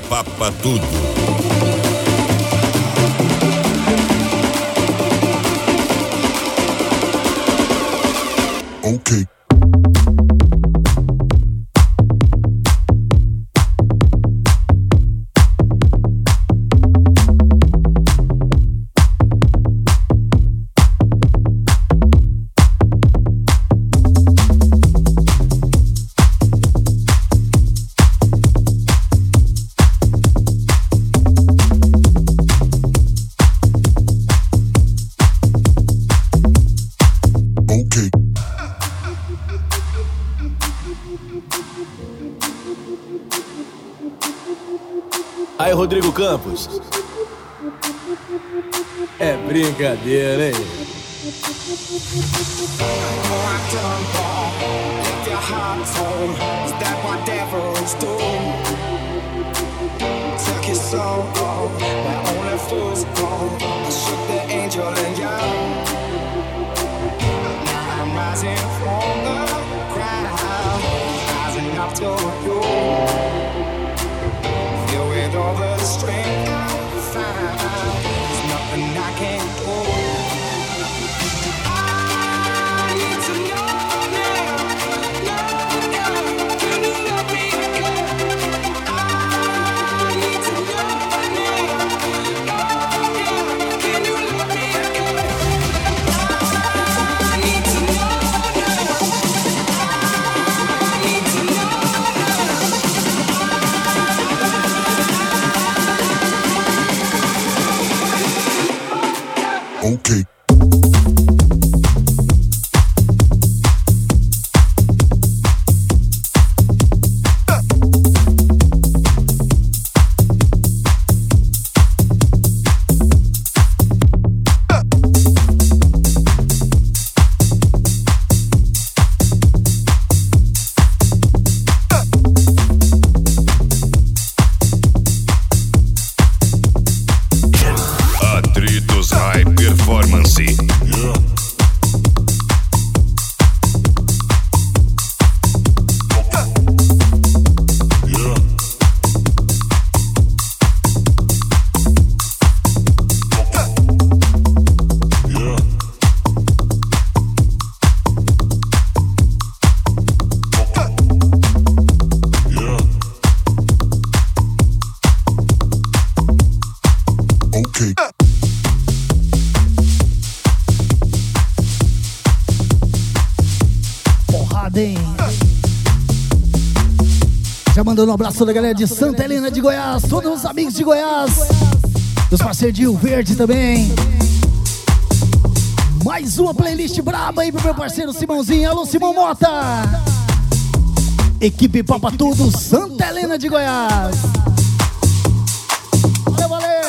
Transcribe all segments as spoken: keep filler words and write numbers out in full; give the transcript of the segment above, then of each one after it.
Papa Tudo. Okay. Aí, Rodrigo Campos. É brincadeira, hein? All the strength I find, there's nothing I can't do. I need to know now, know now, can you love me again? I need to know now, know now, can you love me again? I need to know now, I need to know now. Okay. Atritos High Performance. Yeah. Okay. Porrada, hein? Já mandando um abraço da galera de Santa Helena de Goiás, todos os amigos de Goiás, os parceiros de Rio Verde também. Mais uma playlist braba aí pro meu parceiro Simãozinho. Alô, Simão Mota. Equipe Papa Tudo, Santa Helena de Goiás. Valeu, valeu.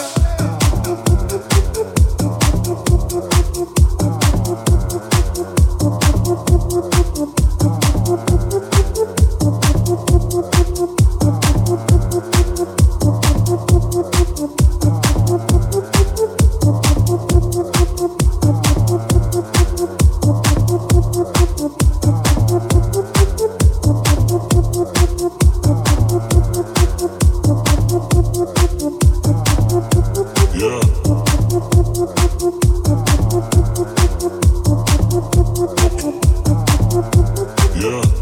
Yeah. Yeah.